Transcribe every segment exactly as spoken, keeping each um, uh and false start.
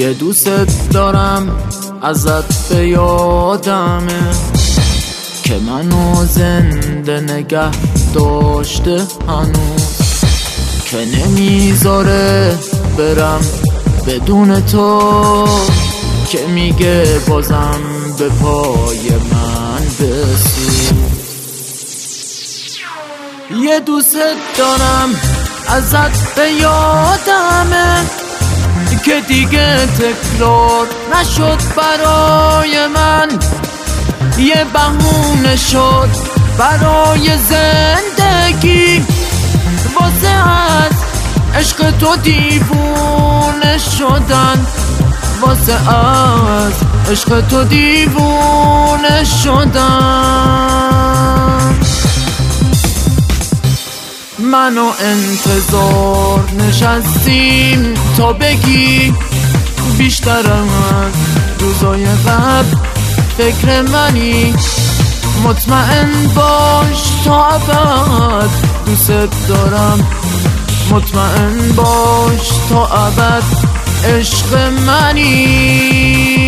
یه دوست دارم ازت به یادمه که منو زنده نگه داشته هنوز، که نمیذاره برم بدون تو، که میگه بازم به پای من بسوز. یه دوست دارم ازت به یادمه که دیگه تکرار نشد برای من، یه بهونه شد برای زندگی، واسه از عشق تو دیوونه شدن، واسه از عشق تو دیوونه شدن. منو انتظار نشستیم تا بگی بیشتر از روزای قبل فکر منی، مطمئن باش تا ابد دوست دارم، مطمئن باش تا ابد عشق منی.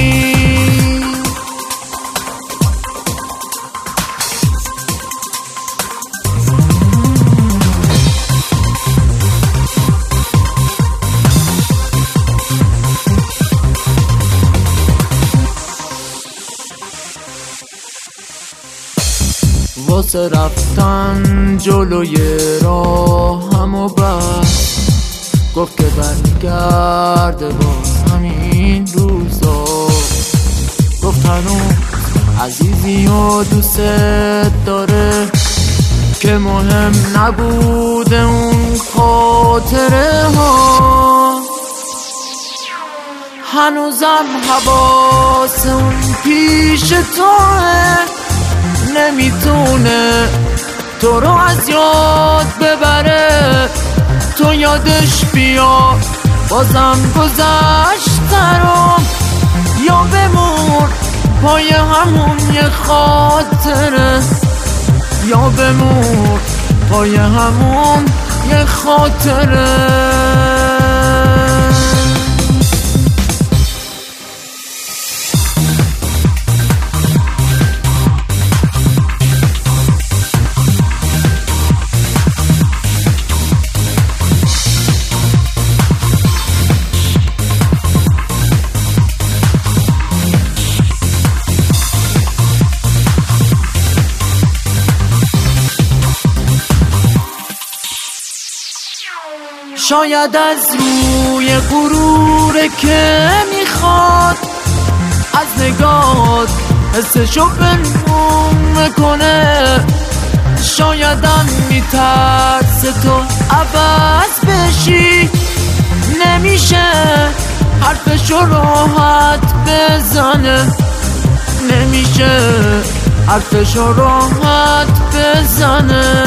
واسه رفتن جلوی راه همو بست، گفت که برگرده باز همین روزا، گفت هنوز عزیزی و دوست داره، که مهم نبوده اون خاطره ها، هنوزم حواس اون پیش توه، نمیتونه تو رو از یاد ببره، تو یادش بیا بازم گذشته رو، یا بمون پای همون یه خاطره، یا بمون پای همون یه خاطره. شاید از روی غروره که میخواد از نگات حسشو پنهون میکنه، شایدم میترسه تو عوض بشی، نمیشه حرفشو راحت بزنه، نمیشه حرفشو راحت بزنه.